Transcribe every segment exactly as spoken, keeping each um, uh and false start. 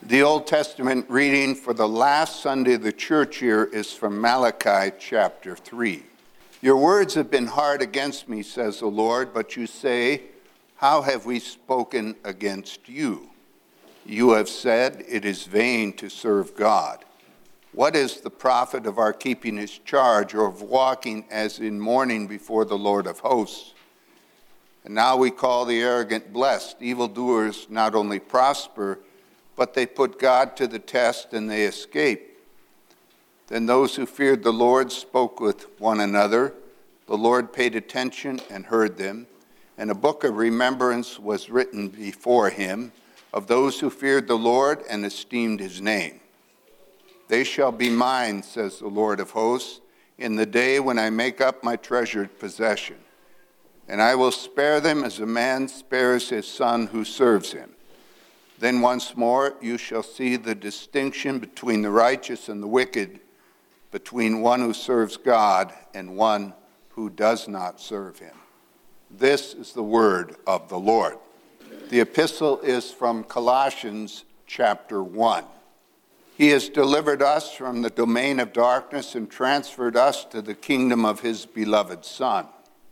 The Old Testament reading for the last Sunday of the church year is from Malachi chapter three. Your words have been hard against me, says the Lord, but you say, how have we spoken against you? You have said, it is vain to serve God. What is the profit of our keeping his charge, or of walking as in mourning before the Lord of hosts? And now we call the arrogant blessed. Evildoers not only prosper, but they put God to the test and they escape. Then those who feared the Lord spoke with one another. The Lord paid attention and heard them, and a book of remembrance was written before him of those who feared the Lord and esteemed his name. They shall be mine, says the Lord of hosts, in the day when I make up my treasured possession. And I will spare them as a man spares his son who serves him. Then once more you shall see the distinction between the righteous and the wicked, between one who serves God and one who does not serve him. This is the word of the Lord. The epistle is from Colossians chapter one. He has delivered us from the domain of darkness and transferred us to the kingdom of his beloved Son,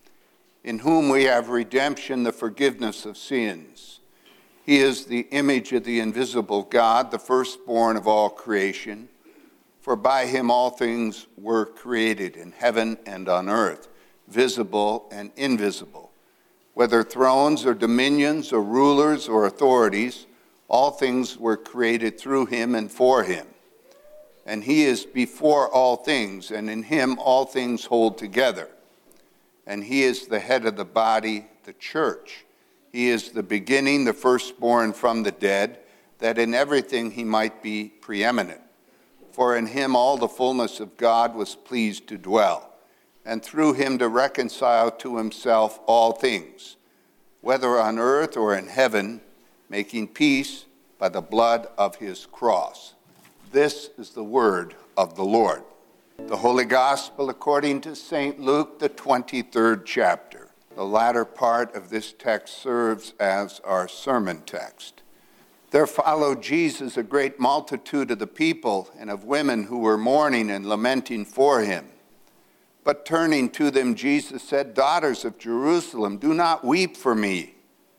in whom we have redemption, the forgiveness of sins. He is the image of the invisible God, the firstborn of all creation. For by him all things were created in heaven and on earth, visible and invisible. Whether thrones or dominions or rulers or authorities, all things were created through him and for him. And he is before all things, and in him all things hold together. And he is the head of the body, the church. He is the beginning, the firstborn from the dead, that in everything he might be preeminent. For in him all the fullness of God was pleased to dwell, and through him to reconcile to himself all things, whether on earth or in heaven, making peace by the blood of his cross. This is the word of the Lord. The Holy Gospel according to Saint Luke, the twenty-third chapter. The latter part of this text serves as our sermon text. There followed Jesus a great multitude of the people and of women who were mourning and lamenting for him. But turning to them, Jesus said, Daughters of Jerusalem, do not weep for me,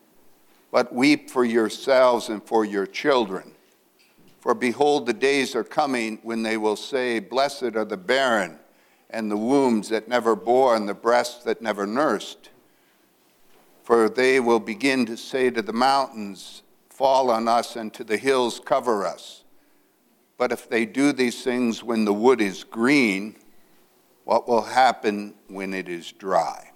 but weep for yourselves and for your children. For behold, the days are coming when they will say, Blessed are the barren, and the wombs that never bore, and the breasts that never nursed. For they will begin to say to the mountains, Fall on us, and to the hills cover us. But if they do these things when the wood is green, what will happen when it is dry?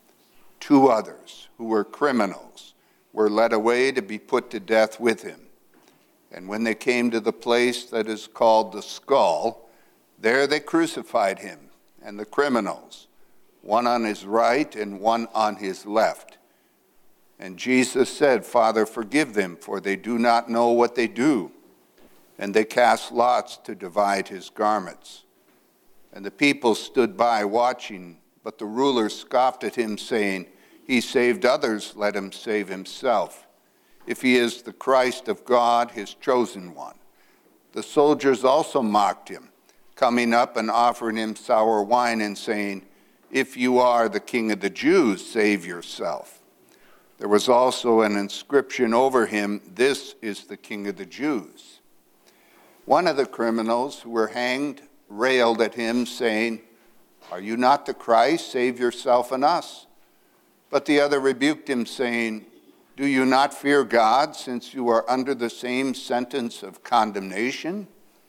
Two others, who were criminals, were led away to be put to death with him. And when they came to the place that is called the Skull, there they crucified him and the criminals, one on his right and one on his left. And Jesus said, Father, forgive them, for they do not know what they do. And they cast lots to divide his garments. And the people stood by watching, but the rulers scoffed at him, saying, He saved others, let him save himself, if he is the Christ of God, his chosen one. The soldiers also mocked him, coming up and offering him sour wine and saying, If you are the King of the Jews, save yourself. There was also an inscription over him, This is the King of the Jews. One of the criminals who were hanged railed at him, saying, Are you not the Christ? Save yourself and us. But the other rebuked him, saying, Do you not fear God, since you are under the same sentence of condemnation?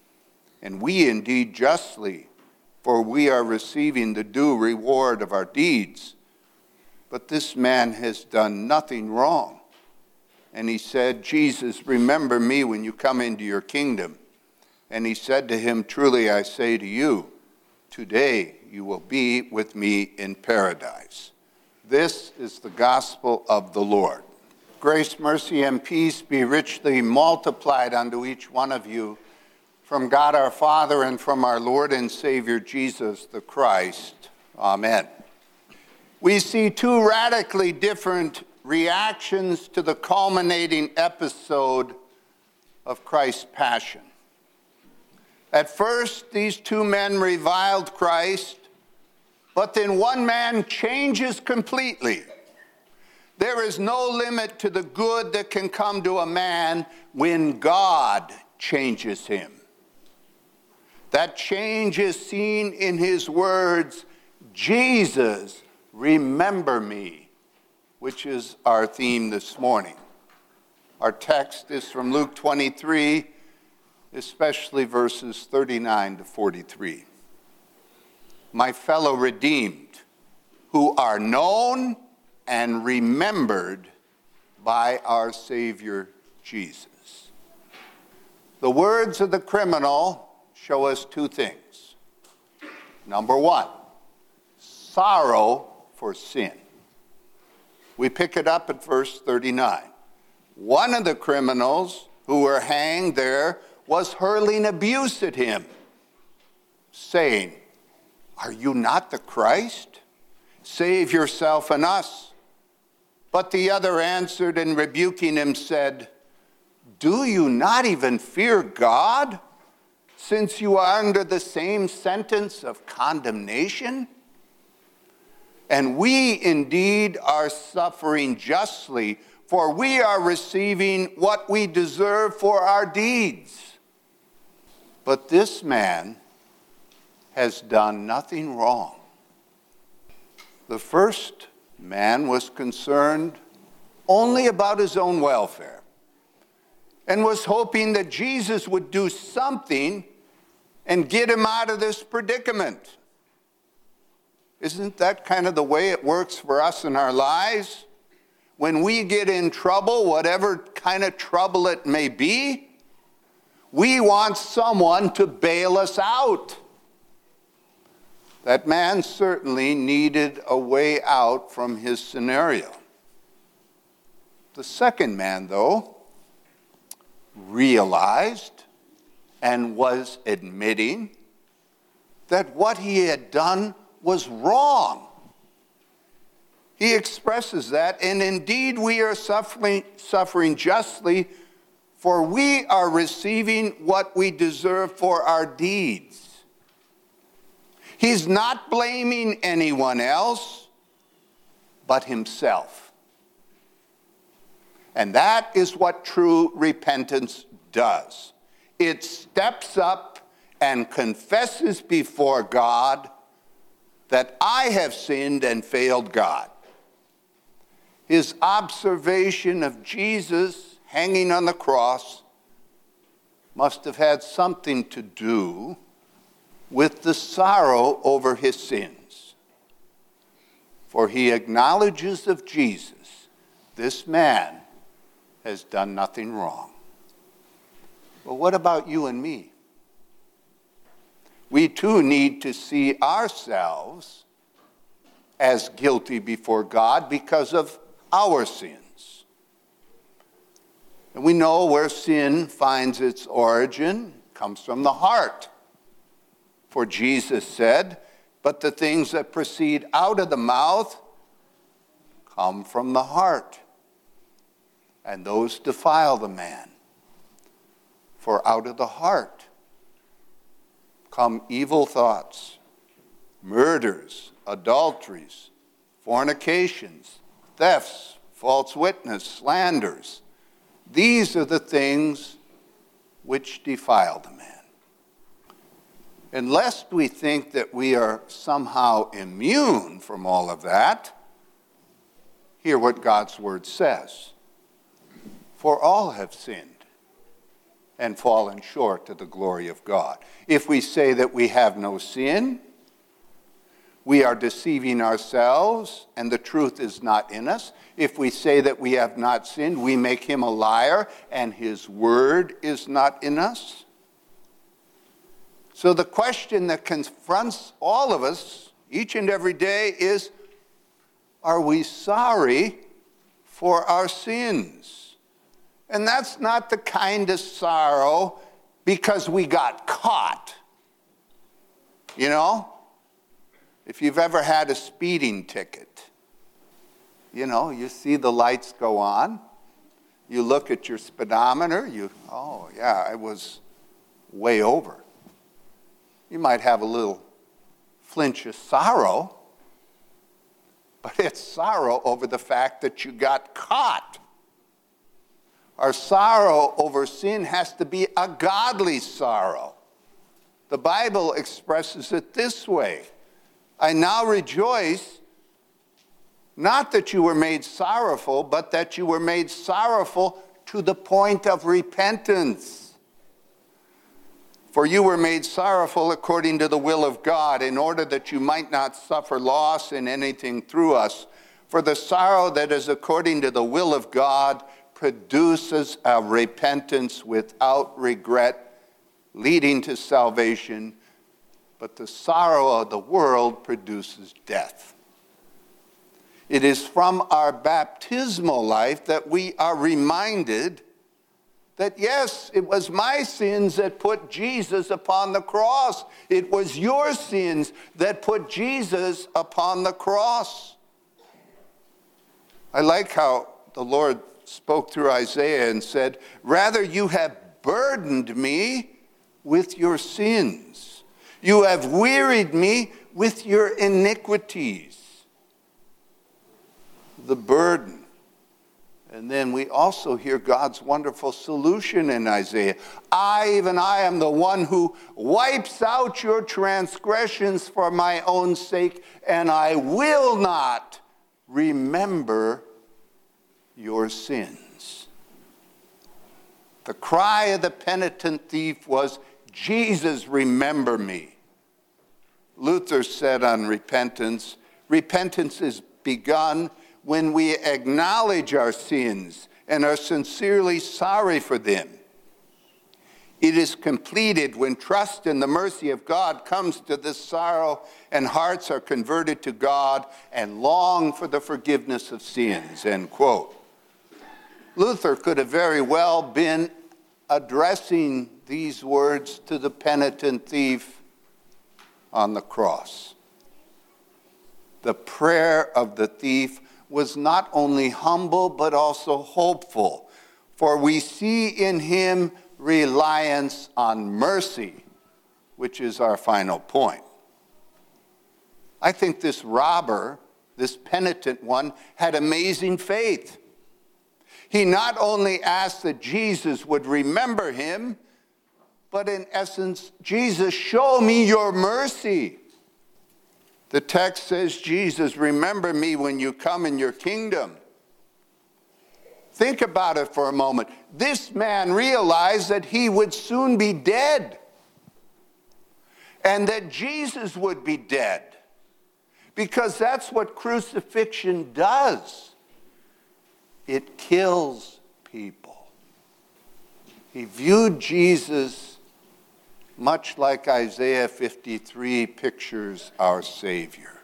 And we indeed justly, for we are receiving the due reward of our deeds. But this man has done nothing wrong. And he said, Jesus, remember me when you come into your kingdom. And he said to him, Truly I say to you, today you will be with me in paradise. This is the gospel of the Lord. Grace, mercy, and peace be richly multiplied unto each one of you from God our Father and from our Lord and Savior Jesus the Christ. Amen. We see two radically different reactions to the culminating episode of Christ's passion. At first, these two men reviled Christ, but then one man changes completely. There is no limit to the good that can come to a man when God changes him. That change is seen in his words, "Jesus, remember me," which is our theme this morning. Our text is from Luke twenty-three, especially verses thirty-nine to forty-three. My fellow redeemed, who are known and remembered by our Savior Jesus. The words of the criminal show us two things. Number one, sorrow for sin. We pick it up at verse thirty-nine. One of the criminals who were hanged there was hurling abuse at him, saying, "Are you not the Christ? Save yourself and us." But the other answered and rebuking him said, "Do you not even fear God, since you are under the same sentence of condemnation? And we indeed are suffering justly, for we are receiving what we deserve for our deeds. But this man has done nothing wrong." The first man was concerned only about his own welfare and was hoping that Jesus would do something and get him out of this predicament. Isn't that kind of the way it works for us in our lives? When we get in trouble, whatever kind of trouble it may be, we want someone to bail us out. That man certainly needed a way out from his scenario. The second man, though, realized and was admitting that what he had done was wrong. He expresses that, and indeed we are suffering, suffering justly, for we are receiving what we deserve for our deeds. He's not blaming anyone else but himself. And that is what true repentance does. It steps up and confesses before God that I have sinned and failed God. His observation of Jesus hanging on the cross must have had something to do with the sorrow over his sins. For he acknowledges of Jesus, this man has done nothing wrong. But what about you and me? We too need to see ourselves as guilty before God because of our sins. And we know where sin finds its origin, comes from the heart. For Jesus said, "But the things that proceed out of the mouth come from the heart, and those defile the man. For out of the heart come evil thoughts, murders, adulteries, fornications, thefts, false witness, slanders. These are the things which defile the man." And lest we think that we are somehow immune from all of that, hear what God's word says. For all have sinned and fallen short of the glory of God. If we say that we have no sin, we are deceiving ourselves and the truth is not in us. If we say that we have not sinned, we make him a liar and his word is not in us. So the question that confronts all of us each and every day is, are we sorry for our sins? And that's not the kind of sorrow because we got caught. You know, if you've ever had a speeding ticket, you know, you see the lights go on, You look at your speedometer, you, oh yeah, I was way over. You might have a little flinch of sorrow, but it's sorrow over the fact that you got caught. Our sorrow over sin has to be a godly sorrow. The Bible expresses it this way: I now rejoice, not that you were made sorrowful, but that you were made sorrowful to the point of repentance. For you were made sorrowful according to the will of God, in order that you might not suffer loss in anything through us. For the sorrow that is according to the will of God produces a repentance without regret, leading to salvation, but the sorrow of the world produces death. It is from our baptismal life that we are reminded that, yes, it was my sins that put Jesus upon the cross. It was your sins that put Jesus upon the cross. I like how the Lord spoke through Isaiah and said, rather you have burdened me with your sins. You have wearied me with your iniquities. The burden. And then we also hear God's wonderful solution in Isaiah. I, even I, am the one who wipes out your transgressions for my own sake, and I will not remember your sins. The cry of the penitent thief was, Jesus, remember me. Luther said on repentance, repentance is begun when we acknowledge our sins and are sincerely sorry for them. It is completed when trust in the mercy of God comes to this sorrow and hearts are converted to God and long for the forgiveness of sins, end quote. Luther could have very well been addressing these words to the penitent thief on the cross. The prayer of the thief was not only humble but also hopeful, for we see in him reliance on mercy, which is our final point. I think this robber, this penitent one, had amazing faith. He not only asked that Jesus would remember him, but in essence, Jesus, show me your mercy. The text says, Jesus, remember me when you come in your kingdom. Think about it for a moment. This man realized that he would soon be dead, and that Jesus would be dead, because that's what crucifixion does. It kills people. He viewed Jesus much like Isaiah fifty-three pictures our Savior.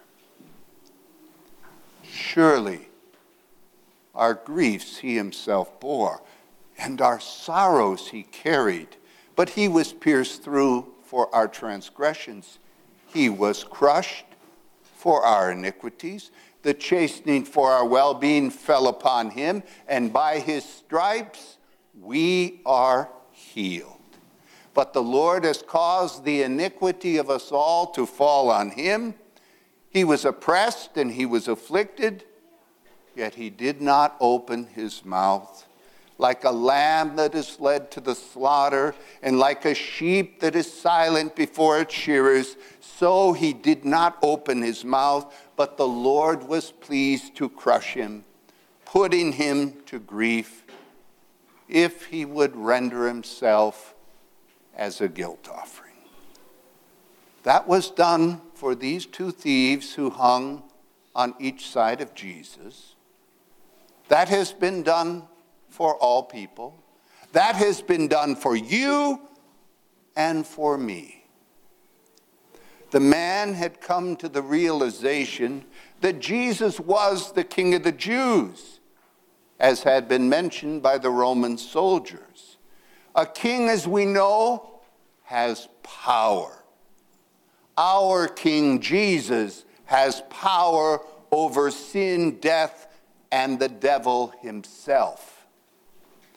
Surely our griefs he himself bore, and our sorrows he carried, but he was pierced through for our transgressions. He was crushed for our iniquities. The chastening for our well-being fell upon him, and by his stripes we are healed. But the Lord has caused the iniquity of us all to fall on him. He was oppressed and he was afflicted, yet he did not open his mouth. Like a lamb that is led to the slaughter, and like a sheep that is silent before its shearers, so he did not open his mouth, but the Lord was pleased to crush him, putting him to grief, if he would render himself as a guilt offering. That was done for these two thieves who hung on each side of Jesus. That has been done for all people. That has been done for you and for me. The man had come to the realization that Jesus was the King of the Jews, as had been mentioned by the Roman soldiers. A king, as we know, has power. Our King Jesus has power over sin, death, and the devil himself.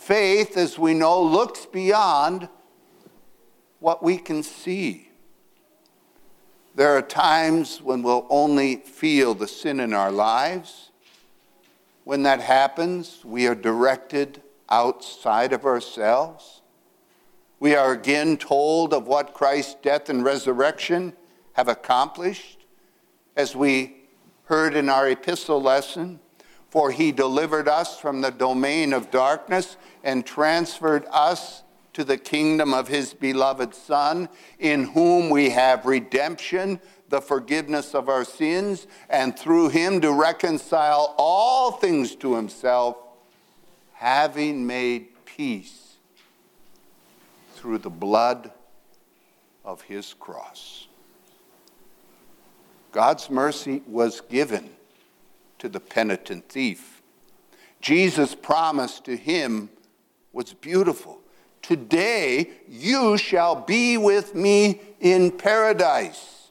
Faith, as we know, looks beyond what we can see. There are times when we'll only feel the sin in our lives. When that happens, we are directed outside of ourselves. We are again told of what Christ's death and resurrection have accomplished, as we heard in our epistle lesson. For he delivered us from the domain of darkness and transferred us to the kingdom of his beloved Son, in whom we have redemption, the forgiveness of our sins, and through him to reconcile all things to himself, having made peace through the blood of his cross. God's mercy was given to the penitent thief. Jesus' promise to him was beautiful. Today you shall be with me in paradise.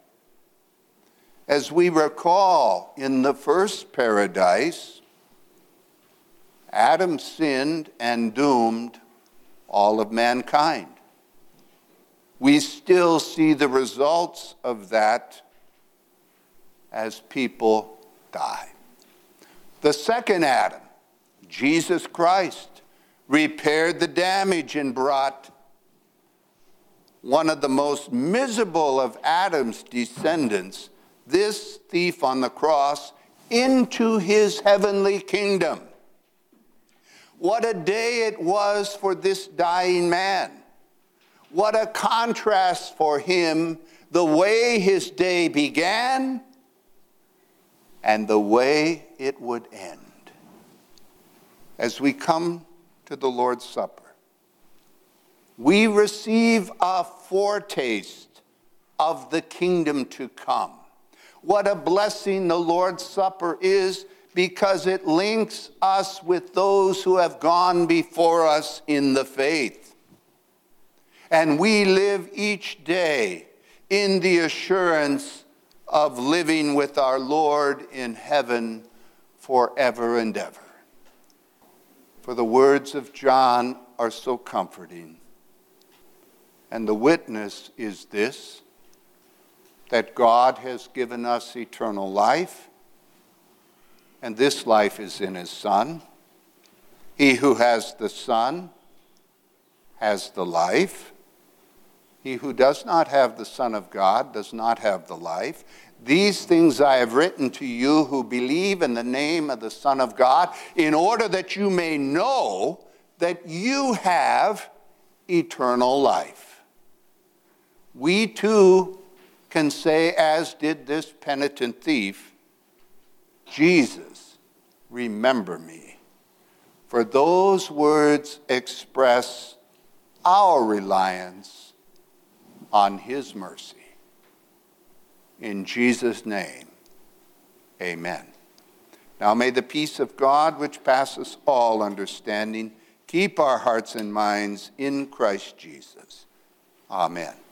As we recall, in the first paradise, Adam sinned and doomed all of mankind. We still see the results of that as people die. The second Adam, Jesus Christ, repaired the damage and brought one of the most miserable of Adam's descendants, this thief on the cross, into his heavenly kingdom. What a day it was for this dying man. What a contrast for him, the way his day began and the way it would end. As we come to the Lord's Supper, we receive a foretaste of the kingdom to come. What a blessing the Lord's Supper is, because it links us with those who have gone before us in the faith. And we live each day in the assurance of living with our Lord in heaven forever and ever. For the words of John are so comforting. And the witness is this, that God has given us eternal life, and this life is in his Son. He who has the Son has the life. He who does not have the Son of God does not have the life. These things I have written to you who believe in the name of the Son of God, in order that you may know that you have eternal life. We too can say, as did this penitent thief, Jesus, remember me. For those words express our reliance on his mercy. In Jesus' name, amen. Now may the peace of God, which passes all understanding, keep our hearts and minds in Christ Jesus. Amen.